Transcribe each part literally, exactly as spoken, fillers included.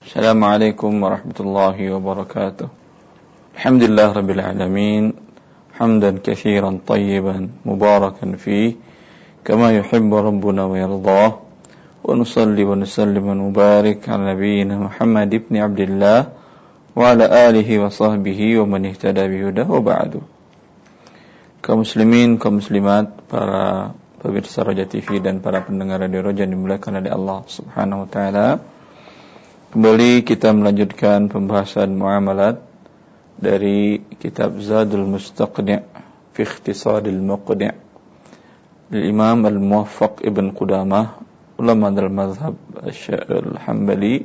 Assalamualaikum warahmatullahi wabarakatuh. Alhamdulillah rabbil alamin. Hamdan katsiran tayyiban mubarakan fi kama yuhibbu rabbuna wa yardah. Wa nusalli wa nusallim wa nubarik ala nabiyyina Muhammad ibn Abdullah wa ala alihi wa sahbihi wa man ihtada bihudah wa ba'du. Kaum muslimin, kaum muslimat, para pemirsa Roja T V dan para pendengar Radio Roja dimuliakan oleh Allah Subhanahu wa taala. Kembali kita melanjutkan pembahasan muamalat dari kitab Zadul Mustaqni' fi Ikhtisadil Muqni' dari Imam Al-Muwaffaq Ibn Qudamah, ulama dari mazhab Al-Hambali,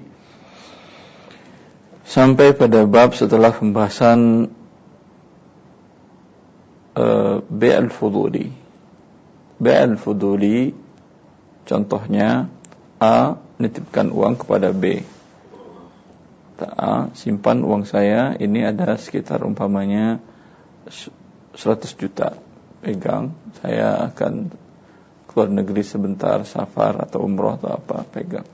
sampai pada bab setelah pembahasan uh, Bai'al Fuduli. Bai'al Fuduli contohnya A menitipkan uang kepada B. A, simpan uang saya, ini ada sekitar umpamanya seratus juta, pegang, saya akan keluar negeri sebentar, safar atau umroh atau apa, pegang.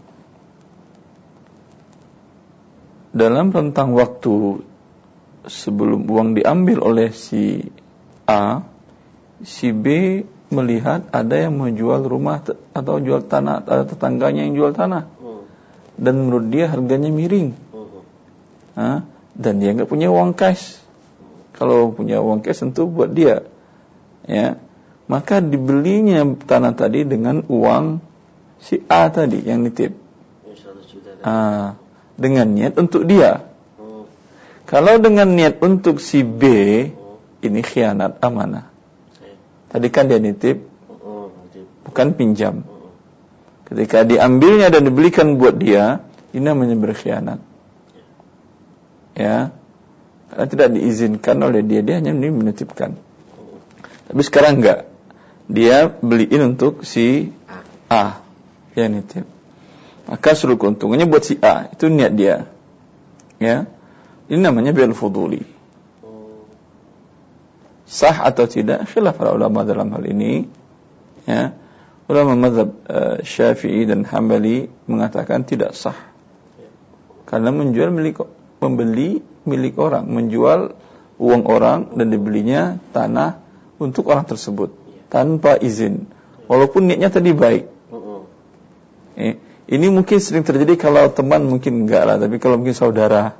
Dalam rentang waktu sebelum uang diambil oleh si A, si B melihat ada yang menjual rumah atau jual tanah, ada tetangganya yang jual tanah, dan menurut dia harganya miring. Ha? Dan dia enggak punya uang cash. Kalau punya uang cash tentu buat dia, ya. Maka dibelinya tanah tadi dengan uang si A tadi yang nitip. Ah, dengan niat untuk dia. Oh. Kalau dengan niat untuk si B, oh, ini khianat amanah. Tadi kan dia nitip, oh, bukan pinjam. Oh. Ketika diambilnya dan dibelikan buat dia, ini namanya berkhianat. Ya, karena tidak diizinkan oleh dia, dia hanya menitipkan. Tapi sekarang enggak, dia beliin untuk si A yang nitip, maka seluruh keuntungannya buat si A, itu niat dia. Ya, ini namanya bai'al fuduli. Sah atau tidak, khilaf para ulama dalam hal ini. Ya, ulama mazhab uh, Syafi'i dan Hambali mengatakan tidak sah, karena menjual milik membeli milik orang, menjual uang orang dan dibelinya tanah untuk orang tersebut tanpa izin, walaupun niatnya tadi baik. Eh, ini mungkin sering terjadi kalau teman mungkin enggak lah, tapi kalau mungkin saudara,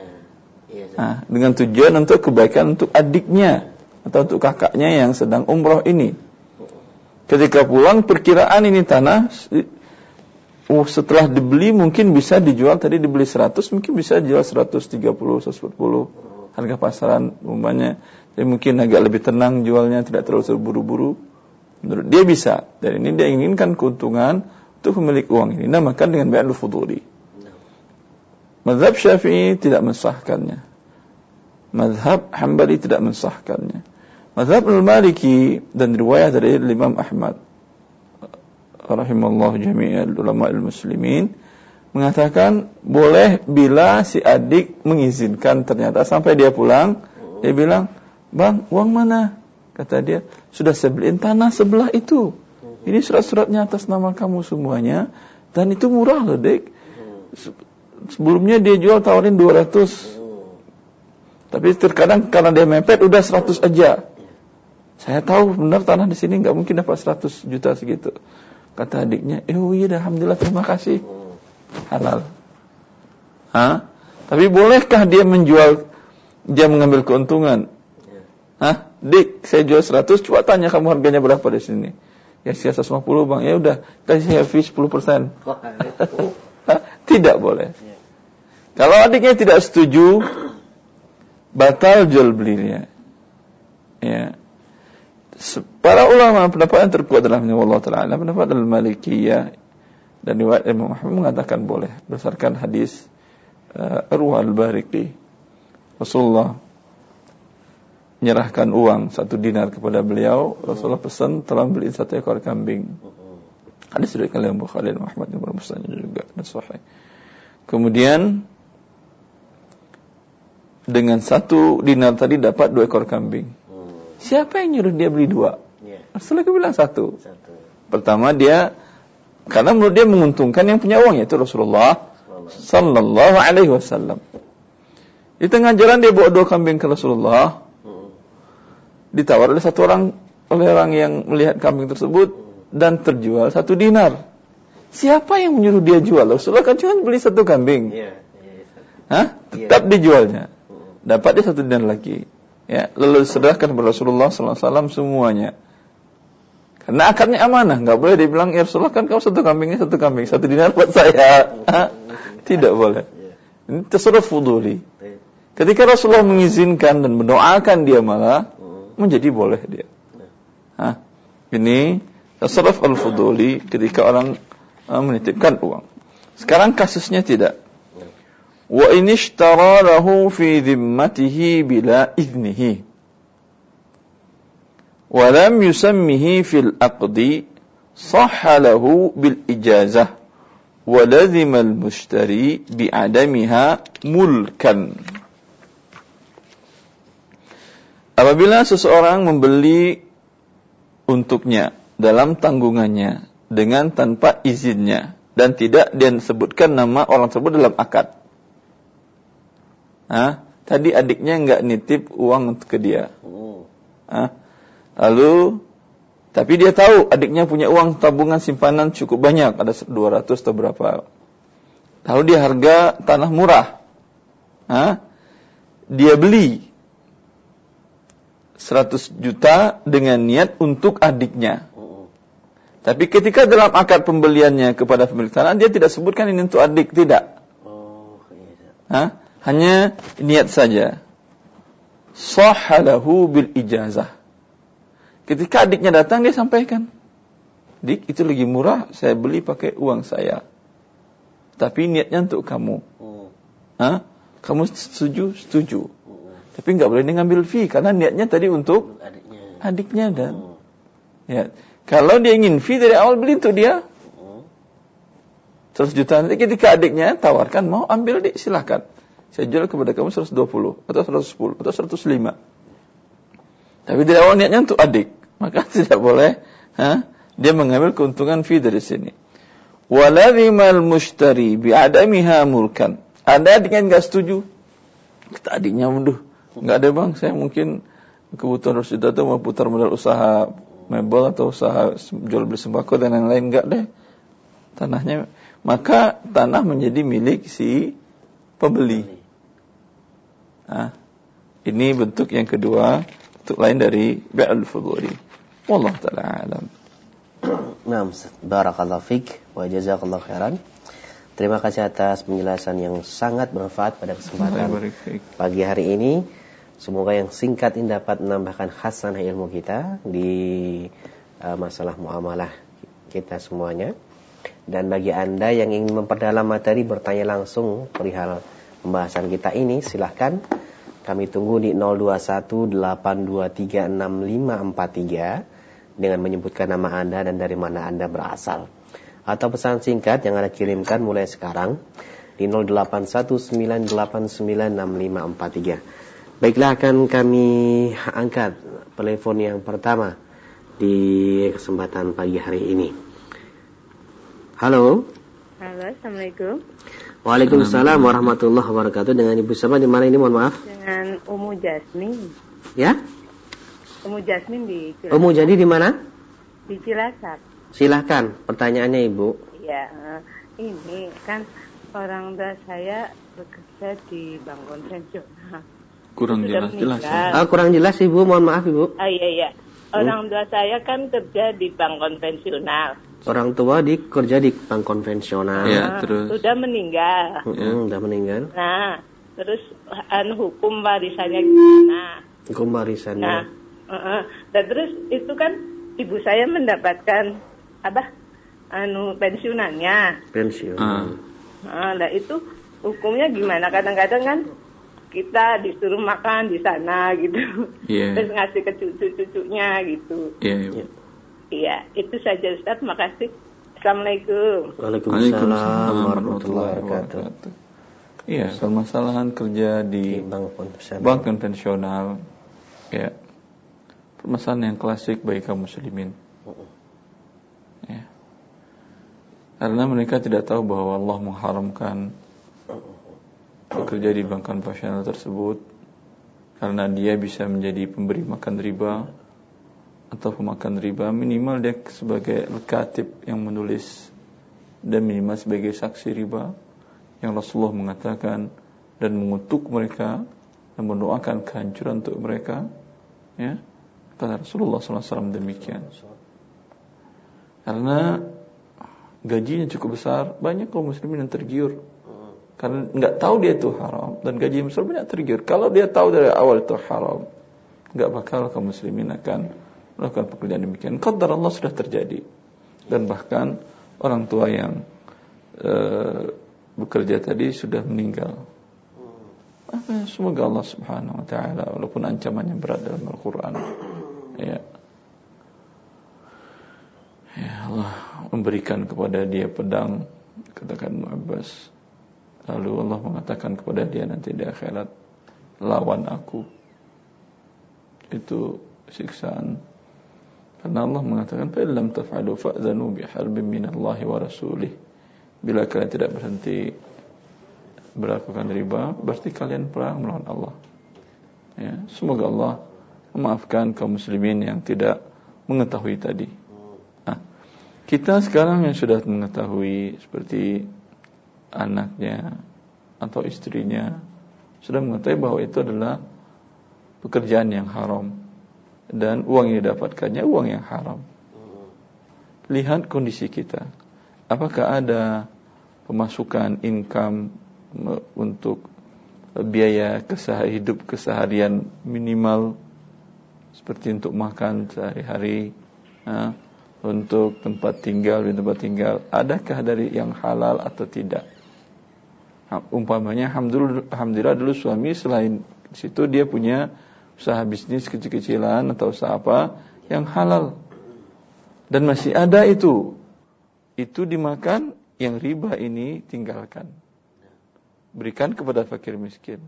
nah, dengan tujuan untuk kebaikan untuk adiknya atau untuk kakaknya yang sedang umroh ini. Ketika pulang perkiraan ini tanah, Oh, setelah dibeli mungkin bisa dijual, tadi dibeli seratus, mungkin bisa dijual seratus tiga puluh, seratus empat puluh harga pasaran umpamanya. Jadi mungkin agak lebih tenang jualnya, tidak terlalu terburu-buru. Menurut dia bisa. Dan ini dia inginkan keuntungan untuk pemilik uang ini. Namakan dengan bai'al fuduli. Mazhab Syafi'i tidak mensahkannya. Mazhab Hambali tidak mensahkannya. Mazhab Al-Maliki dan riwayat dari Imam Ahmad rahimallahu jami'al ulama al-muslimin mengatakan boleh bila si adik mengizinkan. Ternyata sampai dia pulang, dia bilang, "Bang, uang mana?" Kata dia, "Sudah saya beliin tanah sebelah itu. Ini surat-suratnya atas nama kamu semuanya, dan itu murah loh, Dek. Sebelumnya dia jual tawarin dua ratus. Tapi terkadang karena dia mepet udah seratus aja. Saya tahu benar tanah di sini enggak mungkin dapat seratus juta segitu." Kata adiknya, "Eh, oh iya, alhamdulillah, terima kasih." Halal. Hah? Tapi bolehkah dia menjual, dia mengambil keuntungan? Hah? "Dik, saya jual seratus, coba tanya kamu harganya berapa di sini." "Ya, saya seratus lima puluh, Bang." "Ya udah, kasih fee sepuluh persen." Tidak boleh. Kalau adiknya tidak setuju, batal jual belinya. Ya. Para ulama pendapat yang terkuat dalam Allah Taala, pendapat Al-Malikiyah dan riwayat Imam Ahmad mengatakan boleh berdasarkan hadis uh, Urwah Al-Bariqi. Rasulullah menyerahkan uang satu dinar kepada beliau. Rasulullah pesan tolong beli satu ekor kambing. Hadis riwayat Imam Bukhari dan Ahmad yang bermusnad juga dan sahih. Kemudian dengan satu dinar tadi dapat dua ekor kambing. Siapa yang nyuruh dia beli dua? Yeah. Rasulullah bilang satu. satu. Pertama dia, karena menurut dia menguntungkan yang punya uang, yaitu Rasulullah sallallahu alaihi wasallam. Di tengah jalan dia bawa dua kambing ke Rasulullah. Ditawar oleh satu orang, oleh orang yang melihat kambing tersebut dan terjual satu dinar. Siapa yang menyuruh dia jual? Rasulullah kan cuma beli satu kambing. Hah? Tetap dijualnya. Dapat dia satu dinar lagi. Ya, lalu diserahkan kepada Rasulullah sallallahu alaihi wasallam semuanya. Karena akarnya amanah, enggak boleh dibilang, "Ya Rasulullah, kan kamu satu kambingnya satu kambing, satu dinar buat saya." Hah? Tidak boleh. Ini tasarruf fuduli. Ketika Rasulullah mengizinkan dan mendoakan, dia malah menjadi boleh dia. Hah? Ini tasarruf al-fuduli ketika orang uh, menitipkan uang. Sekarang kasusnya tidak. Wa in ishtara lahu fi dhimmatihi bila idnihi wa lam yusammihi fil aqdi sahha lahu bil ijazah wa lazima al mushtari bi adamiha mulkan. Apabila seseorang membeli untuknya dalam tanggungannya dengan tanpa izinnya dan tidak disebutkan nama orang tersebut dalam akad. Ah, tadi adiknya enggak nitip uang ke dia. Ah, lalu tapi dia tahu adiknya punya uang tabungan simpanan cukup banyak, ada dua ratus atau berapa. Lalu dia harga tanah murah. Ah, dia beli seratus juta dengan niat untuk adiknya. Tapi ketika dalam akad pembeliannya kepada pemilik tanah, dia tidak sebutkan ini untuk adik, tidak. Hah? Hanya niat saja. Sahhalahu bil ijazah. Ketika adiknya datang, dia sampaikan, "Dik, itu lagi murah, saya beli pakai uang saya. Tapi niatnya untuk kamu." Hah? Kamu setuju? Setuju. Tapi enggak boleh ngambil fee karena niatnya tadi untuk adiknya, adiknya dan ya. Kalau dia ingin fee dari awal, beli untuk dia seratus juta. Nanti ketika adiknya tawarkan, "Mau ambil, Dik, silakan. Saya jual kepada kamu seratus dua puluh atau seratus sepuluh atau seratus lima." Tapi dari awal niatnya untuk adik, maka tidak boleh ha? Dia mengambil keuntungan fee dari sini. Walazimal mushtari bi'adamiha mulkan. Ada adik yang enggak setuju. Kata adiknya, "Waduh, enggak ada Bang, saya mungkin kebutuhan harus juta itu mau putar modal usaha mebel atau usaha jual beli sembako dan lain-lain, enggak deh tanahnya." Maka tanah menjadi milik si pembeli. Nah, ini bentuk yang kedua, bentuk lain dari bai'ul fuduli. Wallahu ta'ala alam. Naam, barakallahu fik wa jazakallahu khairan. Terima kasih atas penjelasan yang sangat bermanfaat pada kesempatan pagi hari ini. Semoga yang singkat ini dapat menambahkan khasanah ilmu kita di uh, masalah muamalah kita semuanya. Dan bagi Anda yang ingin memperdalam materi, bertanya langsung perihal pembahasan kita ini, silahkan. Kami tunggu di nol dua satu delapan dua tiga enam lima empat tiga dengan menyebutkan nama Anda dan dari mana Anda berasal. Atau pesan singkat yang Anda kirimkan mulai sekarang di nol delapan satu sembilan delapan sembilan enam lima empat tiga. Baiklah, akan kami angkat telepon yang pertama di kesempatan pagi hari ini. Halo. Halo, Assalamualaikum. Waalaikumsalam warahmatullahi wabarakatuh. Dengan Ibu siapa di mana ini, mohon maaf? Dengan Umu Jasmine. Ya? Umu Jasmine di Cilacap. Umu jadi di mana? Di Cilacap. Silahkan, pertanyaannya Ibu. Iya, ini kan orang tua saya bekerja di bank konvensional. Kurang Sudah jelas-jelas. Ya. Ah, kurang jelas Ibu, mohon maaf Ibu. Ah, iya, iya. Orang tua saya kan kerja di bank konvensional. Orang tua di kerja di bank konvensional. Ya, terus. Sudah meninggal. Hmm, sudah meninggal. Nah, terus anu hukum warisannya gimana? Hukum warisannya. Nah, uh-uh. Dan terus itu kan ibu saya mendapatkan apa? Anu pensiunannya. Pensiun. Ah. Nah, nah itu hukumnya gimana? Kadang-kadang kan kita disuruh makan di sana gitu, yeah. Terus ngasih ke cucu-cucunya gitu. Iya, yeah, yeah. Iya, itu saja Ustaz. Makasih. Assalamualaikum. Waalaikumsalam warahmatullahi wabarakatuh. Iya, permasalahan kerja di, di bank konvensional. Bank konvensional, ya, permasalahan yang klasik bagi kaum muslimin. Ya. Karena mereka tidak tahu bahwa Allah mengharamkan bekerja di bank konvensional tersebut karena dia bisa menjadi pemberi makan riba atau pemakan riba, minimal dia sebagai katib yang menulis dan minimal sebagai saksi riba yang Rasulullah mengatakan dan mengutuk mereka dan mendoakan kehancuran untuk mereka, ya, kata Rasulullah sallallahu alaihi wasallam demikian. Karena gajinya cukup besar, banyak kaum muslimin yang tergiur karena nggak tahu dia itu haram, dan gaji yang besar banyak tergiur. Kalau dia tahu dari awal itu haram, nggak bakal kaum muslimin akan melakukan pekerjaan demikian. Qadar Allah sudah terjadi, dan bahkan orang tua yang e, bekerja tadi sudah meninggal. Apa, semoga Allah Subhanahu Wa Taala, walaupun ancamannya berat dalam Al-Quran, ya, ya Allah memberikan kepada dia pedang, katakan Ibnu Abbas. Lalu Allah mengatakan kepada dia nanti di akhirat, lawan aku. Itu siksaan. Karena Allah mengatakan, fa illam taf'alu fa'zanu biharbin minallahi wa rasulih. Bila kalian tidak berhenti melakukan riba, berarti kalian perang melawan Allah. Ya, semoga Allah memaafkan kaum muslimin yang tidak mengetahui tadi. Nah, kita sekarang yang sudah mengetahui, seperti anaknya atau istrinya sudah mengetahui bahwa itu adalah pekerjaan yang haram dan uang yang didapatkannya uang yang haram. Lihat kondisi kita, apakah ada pemasukan income untuk biaya kesehari, hidup keseharian minimal, seperti untuk makan sehari-hari, nah, untuk tempat tinggal, di tempat tinggal, adakah dari yang halal atau tidak? Umpamanya, alhamdulillah, alhamdulillah dulu suami selain situ dia punya usaha bisnis kecil-kecilan atau usaha apa yang halal, dan masih ada itu, itu dimakan, yang riba ini tinggalkan, berikan kepada fakir miskin.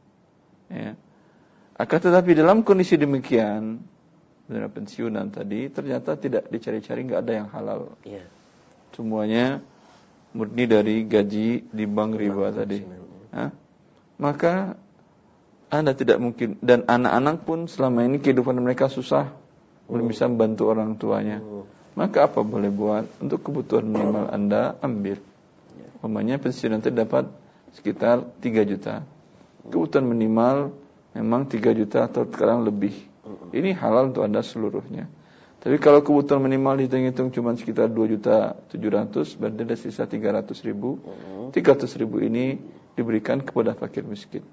Ya. Akan tetapi dalam kondisi demikian, benar pensiunan tadi ternyata tidak dicari-cari, nggak ada yang halal. Ya. Semuanya murni dari gaji di bank riba tadi. Hah? Maka Anda tidak mungkin, dan anak-anak pun selama ini kehidupan mereka susah, oh. belum bisa membantu orang tuanya. Oh. Maka apa boleh buat untuk kebutuhan minimal Anda ambil. Umpamanya pensiunan itu dapat sekitar tiga juta. Kebutuhan minimal memang tiga juta atau sekarang lebih. Ini halal untuk Anda seluruhnya. Tapi kalau kebutuhan minimal hitung-hitung cuma sekitar dua juta tujuh ratus, berarti ada sisa tiga ratus ribu. tiga ratus ribu ini diberikan kepada fakir miskin.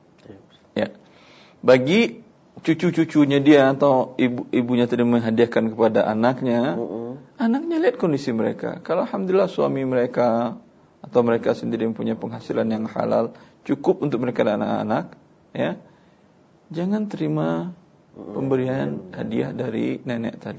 Ya. Bagi cucu-cucunya dia atau ibu ibunya tadi menghadiahkan kepada anaknya, anaknya lihat kondisi mereka. Kalau alhamdulillah suami mereka atau mereka sendiri mempunyai penghasilan yang halal, cukup untuk mereka dan anak-anak, ya. Jangan terima pemberian hadiah dari nenek tadi.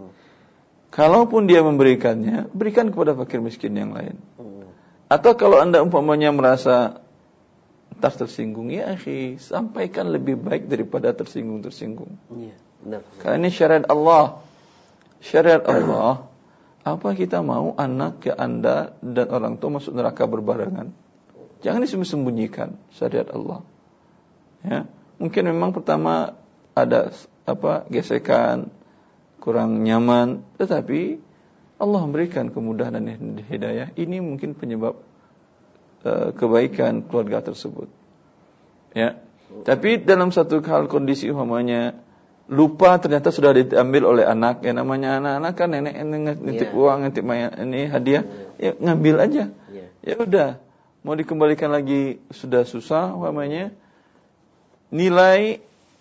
Kalaupun dia memberikannya, berikan kepada fakir miskin yang lain. Atau kalau Anda umpamanya merasa tak tersinggung, ya akhi, sampaikan lebih baik daripada tersinggung-tersinggung. Iya, benar. Karena ini syariat Allah. Syariat Allah. Apa kita mau anak ke Anda dan orang tua masuk neraka berbarengan? Jangan disembunyikan syariat Allah. Ya, mungkin memang pertama ada apa gesekan, kurang nyaman, tetapi Allah memberikan kemudahan dan hidayah. Ini mungkin penyebab uh, kebaikan keluarga tersebut. Ya. Tapi dalam satu hal kondisi umpamanya lupa ternyata sudah diambil oleh anak. Ya namanya anak-anak kan nenek nitip yeah. uang, nitip ini hadiah, yeah. ya ngambil aja. Yeah. Ya udah, mau dikembalikan lagi sudah susah umpamanya. Nilai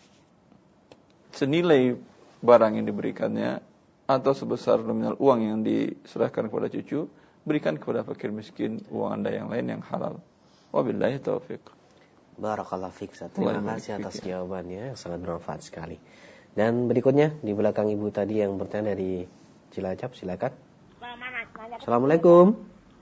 senilai barang yang diberikannya atau sebesar nominal uang yang diserahkan kepada cucu, berikan kepada fakir miskin uang Anda yang lain yang halal. Wabillahi taufiq. Barakallahu fiik. Terima kasih atas jawabannya yang sangat bermanfaat sekali. Dan berikutnya di belakang ibu tadi yang bertanya dari Cilacap, silakan. Assalamualaikum.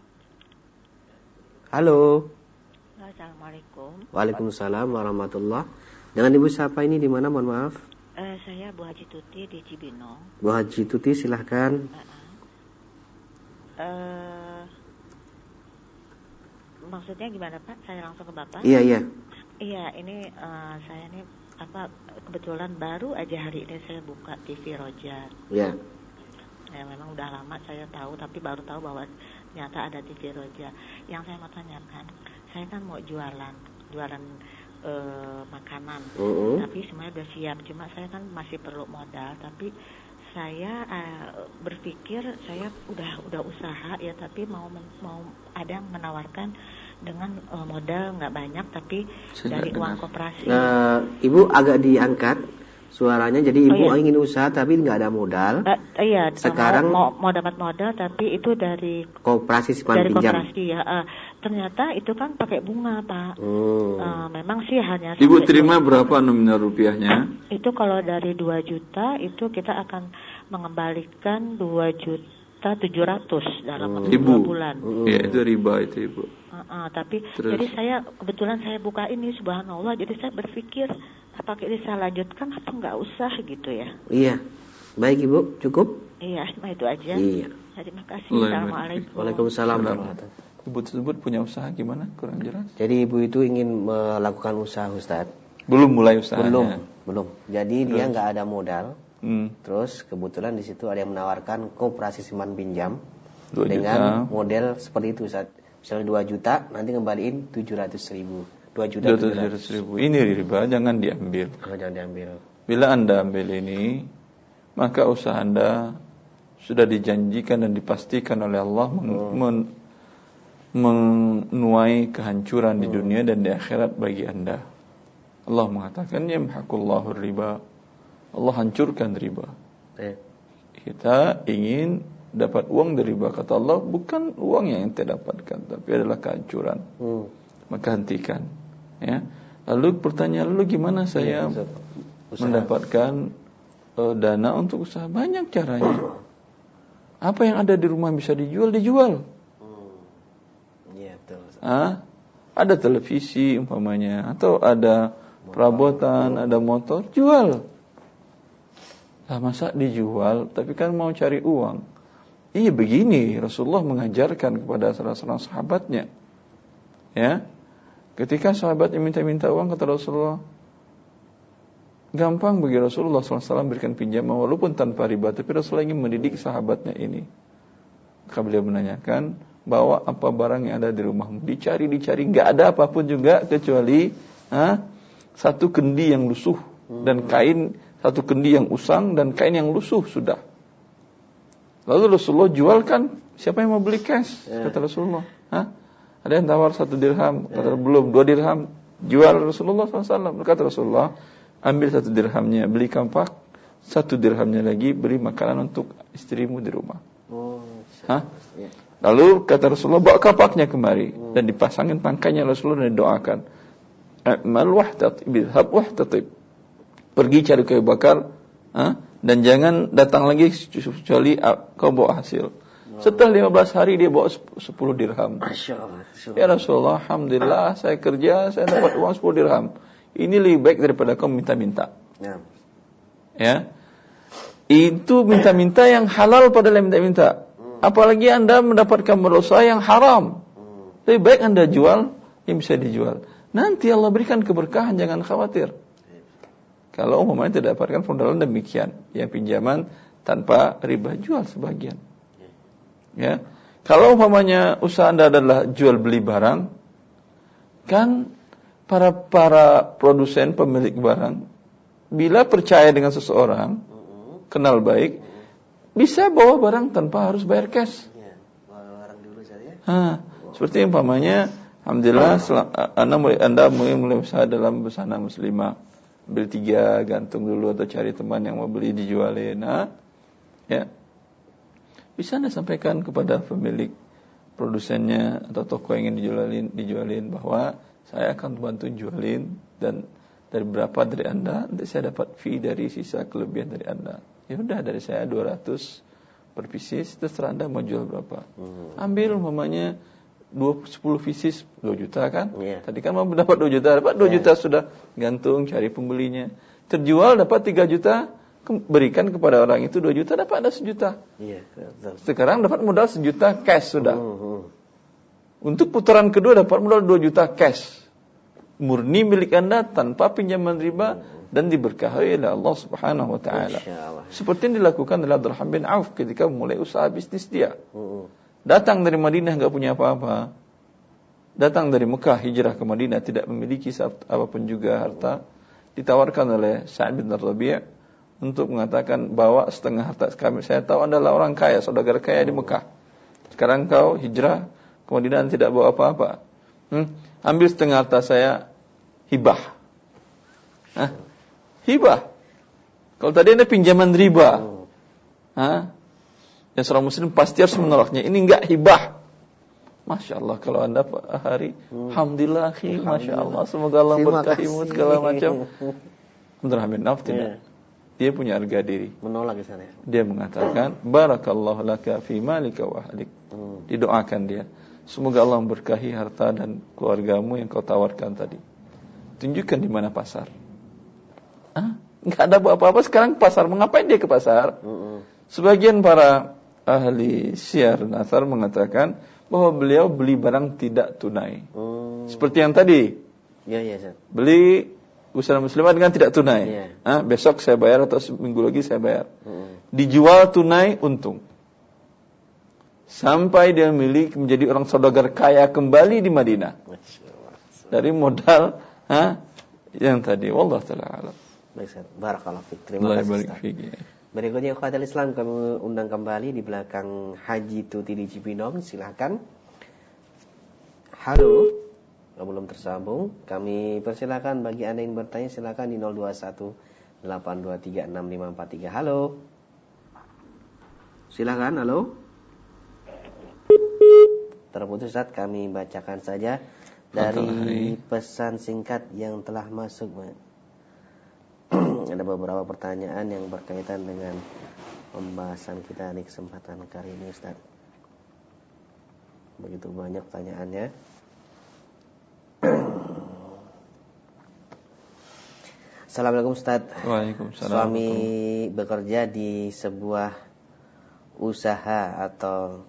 Halo. Assalamualaikum. Waalaikumsalam warahmatullah. Dengan ibu siapa ini di mana, mohon maaf? Uh, saya Bu Haji Tuti di Cibinong. Bu Haji Tuti silahkan. Uh, uh, maksudnya gimana Pak? Saya langsung ke Bapak? Iya, iya. Iya, ini uh, saya ini apa kebetulan baru aja hari ini saya buka T V Roja. Iya. Ya memang udah lama saya tahu, tapi baru tahu bahwa ternyata ada T V Roja. Yang saya mau tanyakan, saya kan mau jualan, jualan uh, makanan, uh-uh. tapi semuanya udah siap. Cuma saya kan masih perlu modal, tapi saya uh, berpikir saya udah udah usaha ya, tapi mau mau ada yang menawarkan dengan uh, modal nggak banyak, tapi saya dari uang koperasi. Nah, Ibu agak diangkat suaranya, jadi Ibu oh, iya. ingin usaha tapi nggak ada modal. Uh, iya. Sekarang mau, mau, mau dapat modal, tapi itu dari koperasi simpan dari pinjam. Koperasi ya. Uh, ternyata itu kan pakai bunga Pak. Hmm. Uh, memang sih hanya. Ibu terima berapa nominal rupiahnya? Itu kalau dari dua juta itu kita akan mengembalikan dua juta tujuh ratus dalam waktu dua bulan. Iya, itu riba itu Ibu. Uh, uh, tapi Terus. jadi saya kebetulan saya buka ini subhanallah, jadi saya berpikir apakah ini saya lanjutkan apa nggak usah gitu ya. Iya. Baik Ibu, cukup? Iya, nah itu aja. Iya. Terima kasih. Assalamualaikum. Waalaikumsalam. Ibu tersebut punya usaha gimana? Kurang jelas. Jadi Ibu itu ingin melakukan usaha Ustaz. Belum mulai usahanya. Belum, belum. Jadi Terus. dia nggak ada modal. Hmm. Terus kebetulan di situ ada yang menawarkan koperasi simpan pinjam dua dengan juta. model seperti itu Ustaz. Misalnya dua juta, nanti ngembaliin tujuh ratus ribu. dua juta tujuh ratus ribu. Ini riba, jangan diambil. Oh, jangan diambil. Bila Anda ambil ini, maka usaha Anda sudah dijanjikan dan dipastikan oleh Allah men- men- menuai kehancuran di dunia dan di akhirat bagi Anda. Allah mengatakan yamhaqullahu riba. Allah hancurkan riba. Eh. Kita ingin dapat uang dari riba, kata Allah, bukan uang yang ente dapatkan, tapi adalah kehancuran. Hmm. Maka hentikan. Ya. Lalu pertanyaan, lalu gimana saya ya, mendapatkan uh, dana untuk usaha? Banyak caranya. Apa yang ada di rumah bisa dijual, dijual. Hmm. Ya, betul. Ah, ada televisi umpamanya, atau ada perabotan, ada motor, jual. Lah masa dijual, tapi kan mau cari uang. Iya begini, Rasulullah mengajarkan kepada salah seorang sahabatnya. Ya. Ketika sahabatnya minta-minta uang, kata Rasulullah, gampang bagi Rasulullah shallallahu alaihi wasallam berikan pinjaman walaupun tanpa riba, tapi Rasulullah ingin mendidik sahabatnya ini. Maka beliau menanyakan, bawa apa barang yang ada di rumahmu, dicari dicari nggak ada apapun juga kecuali ha, satu kendi yang lusuh dan kain, satu kendi yang usang dan kain yang lusuh sudah. Lalu Rasulullah jualkan, siapa yang mau beli cash? Kata Rasulullah. Hah? Ada yang tawar satu dirham, kata belum, dua dirham, jual Rasulullah shallallahu alaihi wasallam. Kata Rasulullah, ambil satu dirhamnya, beli kampak, satu dirhamnya lagi beli makanan untuk istrimu di rumah. Oh, Hah? Lalu kata Rasulullah, bawa kapaknya kemari dan dipasangin tangkainya Rasulullah dan didoakan. Amal wahtatib, idhab wahtatib. Pergi cari kayu bakar, ha? Dan jangan datang lagi kecuali kau bawa hasil. Setelah lima belas hari dia bawa sepuluh dirham. Masya Allah. Ya Rasulullah, alhamdulillah saya kerja, saya dapat uang sepuluh dirham. Ini lebih baik daripada kau minta-minta. Ya. Ya. Itu minta-minta yang halal padahal minta-minta. Apalagi Anda mendapatkan berusaha yang haram. Lebih baik Anda jual yang bisa dijual. Nanti Allah berikan keberkahan, jangan khawatir. Kalau umpamanya tidak dapatkan modal demikian, yang pinjaman tanpa riba, jual sebagian. Ya. Kalau umpamanya usaha Anda adalah jual beli barang, kan para para produsen pemilik barang bila percaya dengan seseorang, kenal baik, bisa bawa barang tanpa harus bayar cash. Ya, bawa barang dulu saja. Ha, seperti umpamanya, alhamdulillah Anda mulai Anda mulai, mulai usaha dalam busana muslimah. Beli tiga, gantung dulu atau cari teman yang mau beli dijualin. Ha? Ya. Bisa Anda sampaikan kepada pemilik produsennya atau toko yang ingin dijualin, dijualin bahwa saya akan bantu jualin dan dari berapa dari Anda, nanti saya dapat fee dari sisa kelebihan dari Anda. Ya udah dari saya dua ratus per pieces, terserah Anda mau jual berapa. Hmm. Ambil umpamanya dua sepuluh pieces dua juta kan? Yeah. Tadi kan mau dapat dua juta, dapat dua yeah. juta sudah, gantung cari pembelinya. Terjual dapat tiga juta, berikan kepada orang itu dua juta, dapat ada sejuta. Yeah. Sekarang dapat modal sejuta cash sudah. Uh-huh. Untuk putaran kedua dapat modal dua juta cash. Murni milik Anda tanpa pinjaman riba dan diberkahi oleh Allah Subhanahu wa taala. Seperti yang dilakukan oleh Abdurrahman bin Auf ketika mulai usaha bisnis dia. Datang dari Madinah enggak punya apa-apa. Datang dari Mekah hijrah ke Madinah tidak memiliki apapun juga harta. Ditawarkan oleh Sa'id bin Rabi' untuk mengatakan bawa setengah harta kami. Saya tahu Anda adalah orang kaya, saudagar kaya di Mekah. Sekarang kau hijrah ke Madinah tidak bawa apa-apa. Hmm? Ambil setengah harta saya, hibah. Hah? Hibah. Kalau tadi Anda pinjaman riba. Hah? Ya seorang muslim pasti harus menolaknya. Ini enggak hibah. Masya Allah, kalau Anda hari alhamdulillah, Masya Allah, semoga Allah berkahimu segala macam. Abdurrahman bin Auf tidak. Dia punya harga diri. Menolak di sana. Dia mengatakan, barakallahu laka fi malika wa ahlik. Hmm. Didoakan dia. Semoga Allah memberkahi harta dan keluargamu yang kau tawarkan tadi. Tunjukkan di mana pasar. Ah, enggak ada apa-apa sekarang pasar. Mengapain dia ke pasar? Hmm. Sebagian para ahli syiar dan athar mengatakan bahwa beliau beli barang tidak tunai. Hmm. Seperti yang tadi. Ya, ya, Ustaz. Beli usaha muslimah dengan tidak tunai. Yeah. Ah, besok saya bayar atau seminggu lagi saya bayar. Mm. Dijual tunai untung. Sampai dia milik menjadi orang saudagar kaya kembali di Madinah. Dari modal ah, yang tadi. Wallahu taala alam. Baik, Ustaz. Barakallahu fiik. Terima kasih, Ustaz. Berikutnya ikhwatal Islam kami undang kembali di belakang Haji Tuti di Cipinang. Silakan. Halo. Belum tersambung, kami persilakan bagi Anda yang bertanya silakan di nol dua satu delapan dua tiga enam lima empat tiga. Halo. Silakan, halo. Terputus saat kami bacakan saja dari pesan singkat yang telah masuk. Ada beberapa pertanyaan yang berkaitan dengan pembahasan kita di kesempatan kali ini, Ustaz. Begitu banyak pertanyaannya. Assalamualaikum Ustaz. Waalaikumsalam. Suami bekerja di sebuah usaha atau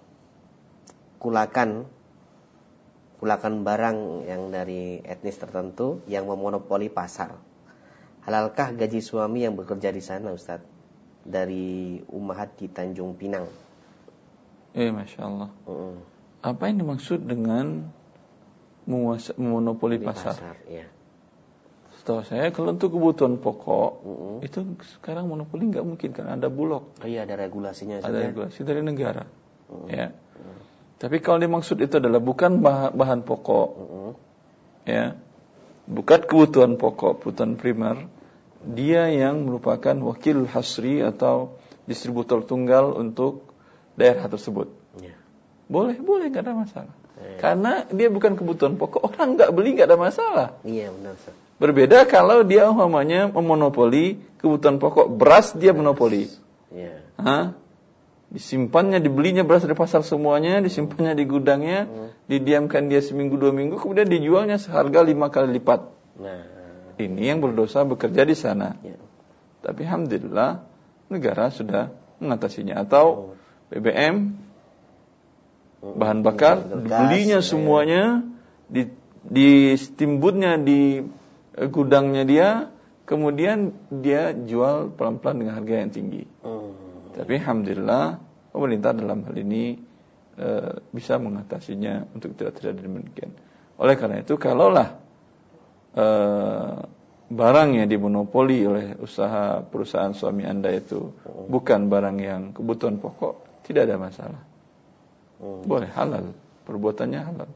kulakan kulakan barang yang dari etnis tertentu yang memonopoli pasar. Halalkah gaji suami yang bekerja di sana, Ustaz? Dari Ummahat di Tanjung Pinang. Eh, Masya Allah. Mm. Apa yang dimaksud dengan memonopoli pasar? pasar ya. Setahu saya kalau untuk kebutuhan pokok mm-hmm. itu sekarang monopoli nggak mungkin kan ada bulog. Oh iya, ada regulasinya. Ada saja. Regulasi dari negara. Mm-hmm. Ya. Mm-hmm. Tapi kalau dimaksud itu adalah bukan bahan, bahan pokok, mm-hmm. ya, bukan kebutuhan pokok, kebutuhan primer, dia yang merupakan wakil hasri atau distributor tunggal untuk daerah tersebut. Yeah. Boleh, boleh, nggak ada masalah. Yeah. Karena dia bukan kebutuhan pokok, orang nggak beli nggak ada masalah. Iya, benar. Berbeda kalau dia umpamanya memonopoli kebutuhan pokok, beras dia monopoli. Yeah. Hah? Disimpannya, dibelinya beras dari pasar semuanya, disimpannya di gudangnya, hmm. didiamkan dia seminggu dua minggu, kemudian dijualnya seharga lima kali lipat. Nah, ini yang berdosa bekerja di sana. Yeah. Tapi alhamdulillah negara sudah mengatasinya. Atau B B M, bahan bakar, dibelinya semuanya, di, ditimbunnya di gudangnya dia, kemudian dia jual pelan-pelan dengan harga yang tinggi. Hmm. Tapi alhamdulillah pemerintah dalam hal ini e, bisa mengatasinya untuk tidak terjadi demikian. Oleh karena itu, kalaulah e, barang yang dimonopoli oleh usaha perusahaan suami Anda itu hmm. bukan barang yang kebutuhan pokok, tidak ada masalah. Hmm. Boleh, halal, perbuatannya halal.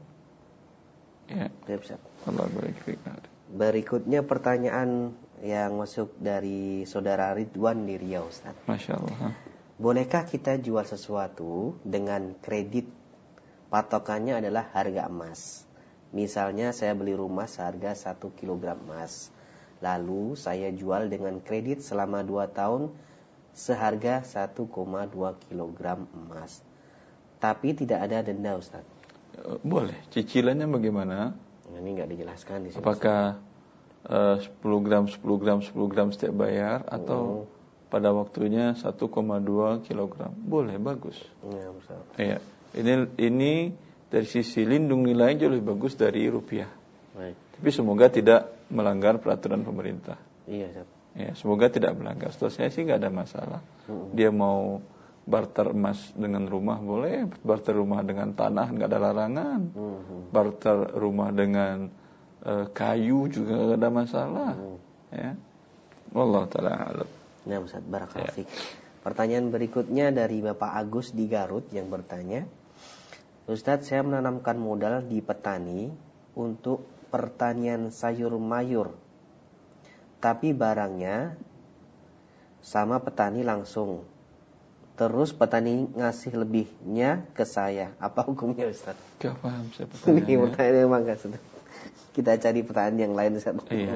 Ya. Allah berikutnya. Berikutnya pertanyaan yang masuk dari saudara Ridwan di Riau, Ustaz. Masya Allah. Bolehkah kita jual sesuatu dengan kredit? Patokannya adalah harga emas. Misalnya saya beli rumah seharga satu kilogram emas. Lalu saya jual dengan kredit selama dua tahun seharga satu koma dua kilogram emas. Tapi tidak ada denda, Ustaz. Boleh. Cicilannya bagaimana? Ini enggak dijelaskan di sini. Apakah uh, sepuluh gram, sepuluh gram, sepuluh gram setiap bayar atau hmm. pada waktunya satu koma dua kilogram? Boleh, bagus. Ya, Ustaz. Iya. Ini ini dari sisi lindung nilai jauh lebih bagus dari rupiah. Baik. Tapi semoga tidak melanggar peraturan pemerintah. Iya, Ustaz. Ya, semoga tidak melanggar. Setahu saya sih nggak ada masalah. Hmm. Dia mau barter emas dengan rumah boleh, barter rumah dengan tanah nggak ada larangan, hmm. barter rumah dengan uh, kayu juga nggak ada masalah. Hmm. Ya, wallahu taala alam. Nah, Ustaz, barakallahu fik. Pertanyaan berikutnya dari Bapak Agus di Garut yang bertanya, Ustaz, saya menanamkan modal di petani untuk pertanian sayur mayur, tapi barangnya sama petani langsung. Terus petani ngasih lebihnya ke saya. Apa hukumnya, Ustaz? Gak paham saya pertanyaannya. Ini pertanyaan memang gak, Ustaz. Kita cari pertanyaan yang lain, Ustaz. Iya.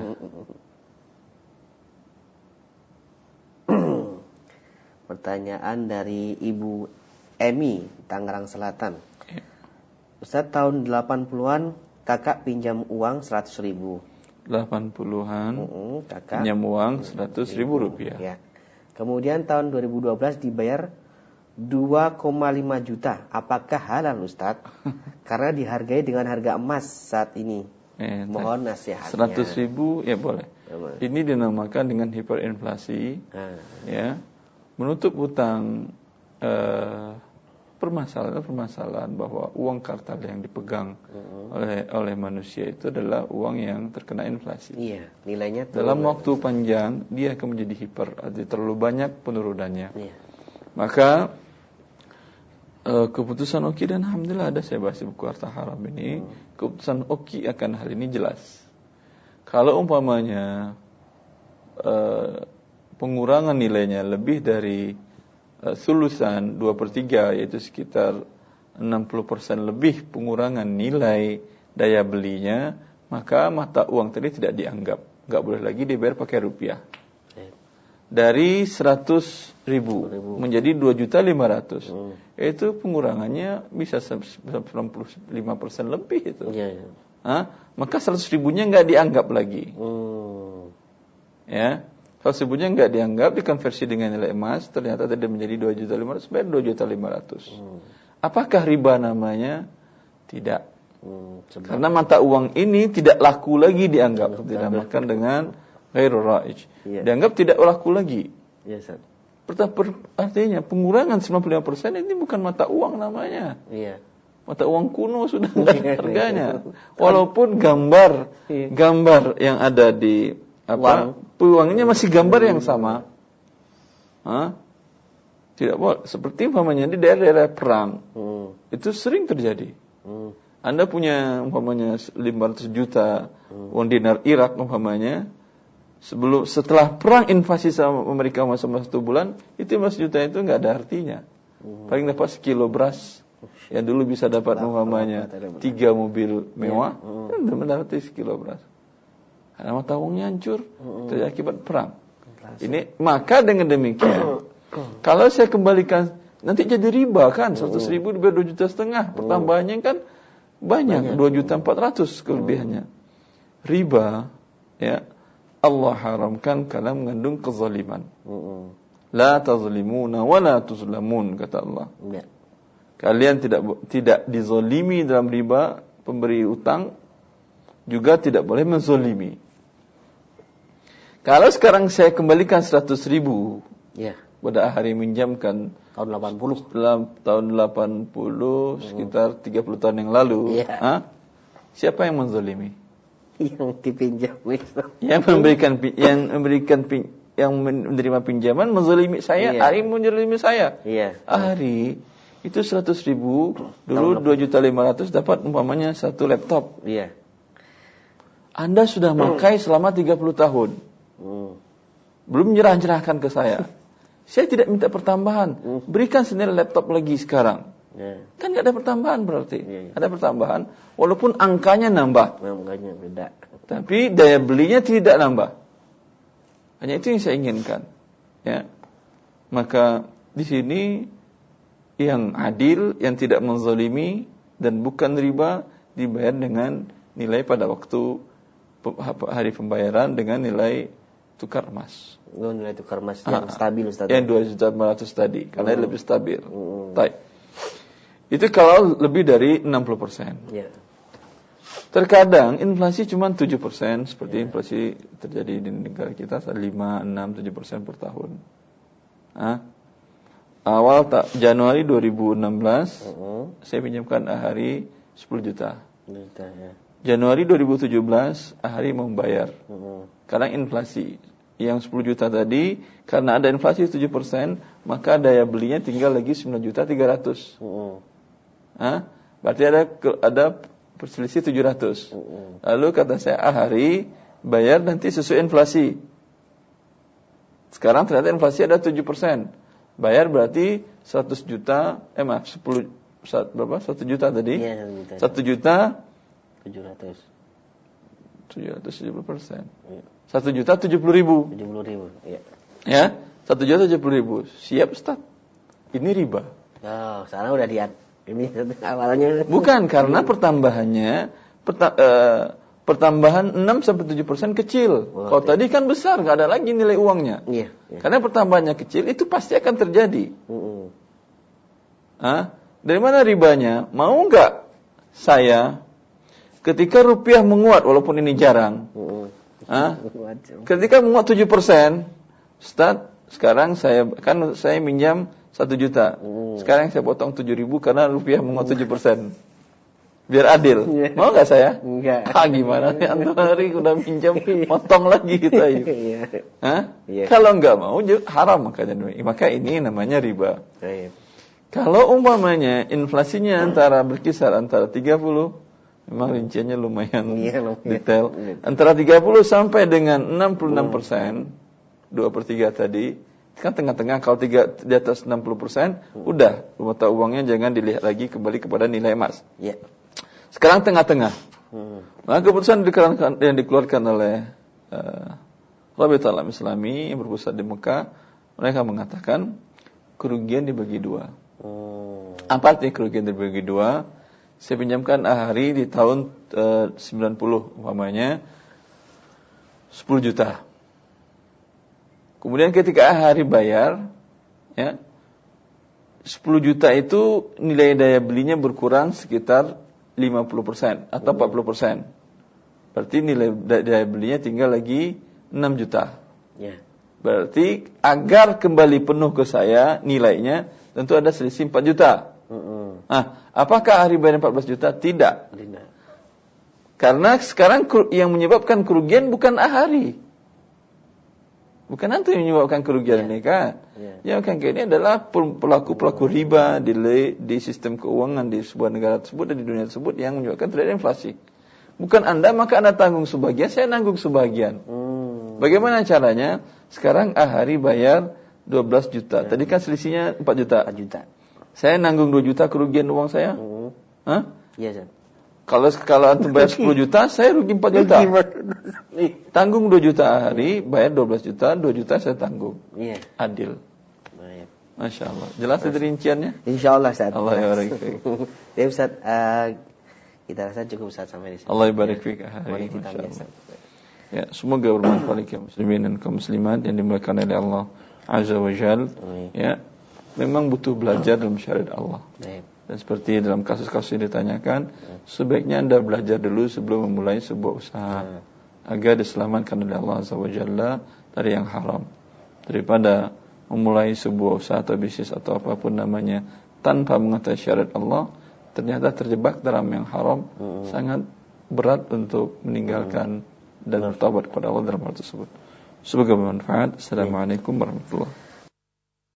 Pertanyaan dari Ibu Emi, Tangerang Selatan. Iya. Ustaz, tahun delapan puluhan kakak pinjam uang seratus ribu. delapan puluhan uh-uh, kakak pinjam uang seratus ribu rupiah. Ya. Kemudian tahun dua ribu dua belas dibayar dua koma lima juta. Apakah halal, Ustaz? Karena dihargai dengan harga emas saat ini. Eh, Mohon nasihatnya. seratus ribu ya boleh. boleh. Ini dinamakan dengan hiperinflasi. Ah. Ya. Menutup hutang, eh, permasalahan-permasalahan bahwa uang kartal yang dipegang uh-huh. oleh oleh manusia itu adalah uang yang terkena inflasi. Iya, nilainya dalam waktu panjang dia akan menjadi hiper, artinya terlalu banyak penurunannya. Iya. Maka uh, keputusan Oki dan alhamdulillah ada saya bahas di buku Harta Haram ini, uh-huh. keputusan Oki akan hal ini jelas. Kalau umpamanya uh, pengurangan nilainya lebih dari uh, sulusan dua per tiga, yaitu sekitar enam puluh persen lebih pengurangan nilai daya belinya, maka mata uang tadi tidak dianggap, nggak boleh lagi dibayar pakai rupiah. Dari seratus ribu menjadi dua juta lima ratus, hmm. itu pengurangannya bisa sembilan puluh lima persen lebih itu. Ya, ya. Hah? Maka seratus ribunya nggak dianggap lagi. Hmm. Ya. Kalau sebutnya nggak dianggap, dikonversi dengan nilai emas, ternyata tadi menjadi dua juta lima ratus, bayar dua juta lima ratus. Hmm. Apakah riba namanya? Tidak. Hmm, Karena mata uang ini tidak laku lagi dianggap. Dinamakan dengan ghairur ra'ij. Yeah. Dianggap tidak laku lagi. Yes, sir. Artinya pengurangan sembilan puluh lima persen ini bukan mata uang namanya. Yeah. Mata uang kuno sudah nggak harganya. Walaupun gambar gambar yang ada di apa uangnya masih gambar yang sama. Hah? Tidak boleh. Seperti umpamanya di daerah-daerah perang, hmm. itu sering terjadi. Hmm. Anda punya umpamanya lima ratus juta hmm. uang dinar Irak umpamanya, sebelum setelah perang invasi sama Amerika selama satu bulan, itu lima ratus juta itu nggak ada artinya. Hmm. Paling dapat sekilo beras. Yang dulu bisa dapat umpamanya tiga mobil mewah, ya. hmm. mendapat sekilo beras. Karena mata uangnya hancur, itu akibat perang. Ini maka dengan demikian, kalau saya kembalikan nanti jadi riba kan, seratus ribu dibayar dua juta setengah, pertambahannya kan banyak, dua juta empat ratus kelebihannya. Riba, ya Allah haramkan karena mengandung kezaliman. La tazlimuna wa la tuzlamun, kata Allah. Kalian tidak tidak dizalimi dalam riba, pemberi utang juga tidak boleh menzalimi. Kalau sekarang saya kembalikan seratus ribu, ya. Pada hari minjamkan tahun delapan puluh, dalam tahun delapan puluh, hmm. sekitar tiga puluh tahun yang lalu, ya. Ha? Siapa yang menzalimi? Yang dipinjam, yang memberikan yang memberikan yang menerima pinjaman menzalimi saya, ya. Ari menzalimi saya. Ya. Ari itu seratus ribu, dulu dua juta lima ratus dapat umpamanya satu laptop. Iya. Anda sudah memakai selama tiga puluh tahun. Hmm. Belum menyerah-nyerahkan ke saya. Saya tidak minta pertambahan. Hmm. Berikan senilai laptop lagi sekarang. Yeah. Kan nggak ada pertambahan berarti. Yeah, yeah. Ada pertambahan, walaupun angkanya nambah. Angkanya beda. Tapi daya belinya tidak nambah. Hanya itu yang saya inginkan. Ya. Maka di sini yang adil, yang tidak menzalimi dan bukan riba, dibayar dengan nilai pada waktu hari pembayaran dengan nilai tukar emas. Oh, nilai tukar emas yang ah, stabil, Ustaz. Yang dua juta lima ratus tadi, karena hmm. lebih stabil. Hmm. Baik. Itu kalau lebih dari enam puluh persen. Ya. Terkadang inflasi cuma tujuh persen, seperti Ya. inflasi terjadi di negara kita lima, enam, tujuh persen per tahun. Hah? Awal ta- Januari dua ribu enam belas, uh-huh. saya pinjamkan Ahari sepuluh juta. Juta, ya. Januari dua ribu tujuh belas, Ahari membayar. Uh-huh. Karena inflasi. Yang sepuluh juta tadi, karena ada inflasi tujuh persen, maka daya belinya tinggal lagi sembilan juta tiga ratus. Uh-huh. Hah? Berarti ada ada perselisih tujuh ratus. Uh-huh. Lalu kata saya, Ahari bayar nanti sesuai inflasi. Sekarang ternyata inflasi ada tujuh persen. Bayar berarti seratus juta, eh maaf, sepuluh, berapa? satu juta tadi? Iya, satu juta. tujuh ratus. tujuh ratus tujuh puluh persen. satu juta tujuh puluh ribu. tujuh puluh ribu, iya. Ya, satu juta tujuh puluh ribu. Siap, Ustaz. Ini riba. Oh, sekarang udah lihat. Ini awalnya. Bukan, karena pertambahannya, perta- uh, pertambahan enam sampai tujuh persen kecil. Oh, kalau iya. Tadi kan besar, nggak ada lagi nilai uangnya. Iya, iya. Karena pertambahannya kecil, itu pasti akan terjadi. Uh-uh. Hah? Dari mana ribanya? Mau nggak saya ketika rupiah menguat, walaupun ini jarang, uh-uh. Hah? Ketika menguat tujuh persen, Ustaz, sekarang saya kan saya minjam satu juta. Uh-uh. Sekarang saya potong tujuh ribu karena rupiah menguat tujuh persen. Biar adil. Yeah. Mau gak saya? Enggak. Ah, gimana nih, antar hari udah pinjam, potong lagi kita itu. Yeah. Hah? Yeah. Kalau enggak mau, haram makanya. Maka ini namanya riba. Yeah. Kalau umpamanya inflasinya antara berkisar antara tiga puluh, memang rinciannya lumayan yeah, detail. Yeah. Antara tiga puluh sampai dengan enam puluh enam persen, dua per tiga tadi, kan tengah-tengah. Kalau tiga, di atas enam puluh persen, hmm. udah, mata uangnya jangan dilihat lagi kembali kepada nilai emas. Yeah. Sekarang tengah-tengah. Hmm. Maka keputusan yang dikeluarkan oleh uh, Rabitul Alam Islami yang berpusat di Mekah, mereka mengatakan kerugian dibagi dua. Hmm. Apa artinya kerugian dibagi dua? Saya pinjamkan Ahari di tahun uh, sembilan puluh umpamanya sepuluh juta. Kemudian ketika Ahari bayar, ya, sepuluh juta itu nilai daya belinya berkurang sekitar lima puluh persen atau empat puluh persen. Berarti nilai daya belinya tinggal lagi enam juta. Yeah. Berarti agar kembali penuh ke saya nilainya tentu ada selisih empat juta. Uh-uh. Nah, apakah Ahari bayar empat belas juta? Tidak. Tidak. Karena sekarang yang menyebabkan kerugian bukan Ahari. Bukan antum yang menyebabkan kerugian yeah. ini kan. Yeah. Yang kan ini adalah pelaku-pelaku riba di, di sistem keuangan di sebuah negara tersebut dan di dunia tersebut yang menyebabkan terjadi inflasi. Bukan Anda, maka Anda tanggung sebagian, saya nanggung sebagian. Hmm. Bagaimana caranya? Sekarang Ahari bayar dua belas juta. Yeah. Tadi kan selisihnya empat juta. empat juta. Saya nanggung dua juta kerugian uang saya. Hmm. Hah? Iya, yeah, Kalau kalau antum bayar sepuluh juta, saya rugi empat juta. Tanggung dua juta Ahari, bayar dua belas juta, dua juta saya tanggung. Iya. Adil. Baik. Masya Allah. Jelas itu rinciannya? Insya Allah, Ustaz. Allah ya barik fiik. Ya Ustaz, uh, kita rasa cukup Ustaz sampai di sini. Allah ya barik fiik Ahari. Masya Allah. Ya, semoga bermanfaat kaum muslimin dan kaum muslimat yang dimuliakan oleh Allah Azza wa Jalla. Ya, memang butuh belajar dalam syariat Allah. Baik. Dan seperti dalam kasus-kasus yang ditanyakan, sebaiknya Anda belajar dulu sebelum memulai sebuah usaha, agar diselamatkan oleh Allah Azza wa Jalla dari yang haram. Daripada memulai sebuah usaha atau bisnis atau apapun namanya tanpa mengetahui syariat Allah, ternyata terjebak dalam yang haram, hmm. sangat berat untuk meninggalkan hmm. dan bertobat kepada Allah dalam hal tersebut. Semoga bermanfaat. Assalamualaikum warahmatullahi wabarakatuh.